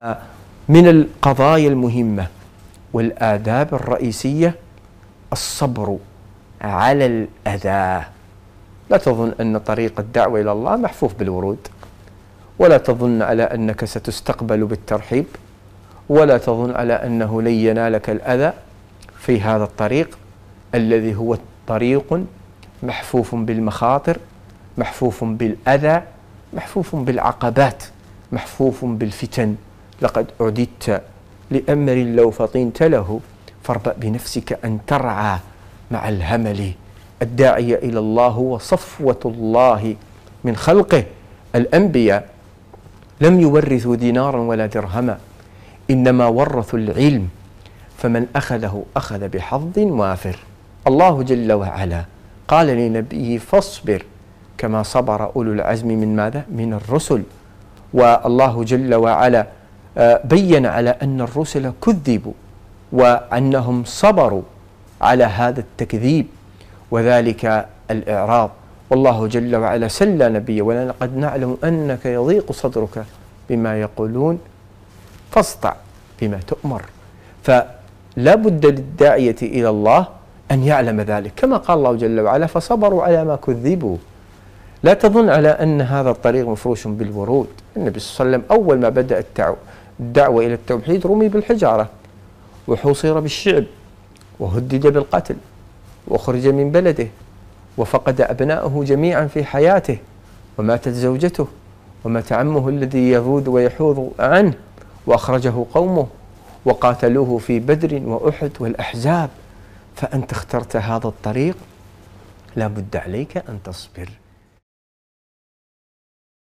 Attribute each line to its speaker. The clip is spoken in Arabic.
Speaker 1: من القضايا المهمة والآداب الرئيسية الصبر على الأذى. لا تظن أن طريق الدعوة إلى الله محفوف بالورود، ولا تظن على أنك ستستقبل بالترحيب، ولا تظن على أنه لن ينالك الأذى في هذا الطريق الذي هو طريق محفوف بالمخاطر، محفوف بالأذى، محفوف بالعقبات، محفوف بالفتن. لقد أعددت لأمر لو فطنت له فاربأ بنفسك أن ترعى مع الهمل. الداعية إلى الله هو صفوة الله من خلقه. الأنبياء لم يورثوا دينارا ولا درهما، إنما ورثوا العلم، فمن أخذه أخذ بحظ وافر. الله جل وعلا قال لنبيه فاصبر كما صبر أولو العزم من ماذا؟ من الرسل. والله جل وعلا بين على أن الرسل كذبوا وأنهم صبروا على هذا التكذيب وذلك الإعراض. والله جل وعلا سلى نبيه: ولقد نعلم أنك يضيق صدرك بما يقولون فاصدع بما تؤمر. فلا بد للداعية إلى الله أن يعلم ذلك، كما قال الله جل وعلا: فصبروا على ما كذبوا. لا تظن على أن هذا الطريق مفروش بالورود. النبي صلى الله عليه وسلم أول ما بدأ الدعوة إلى التوحيد رمي بالحجارة، وحوصر بالشعب، وهدد بالقتل، وأخرج من بلده، وفقد أبناءه جميعا في حياته، وماتت زوجته، ومات عمه الذي يذود ويحوض عنه، وأخرجه قومه وقاتلوه في بدر وأحد والأحزاب. فأنت اخترت هذا الطريق، لا بد عليك أن تصبر.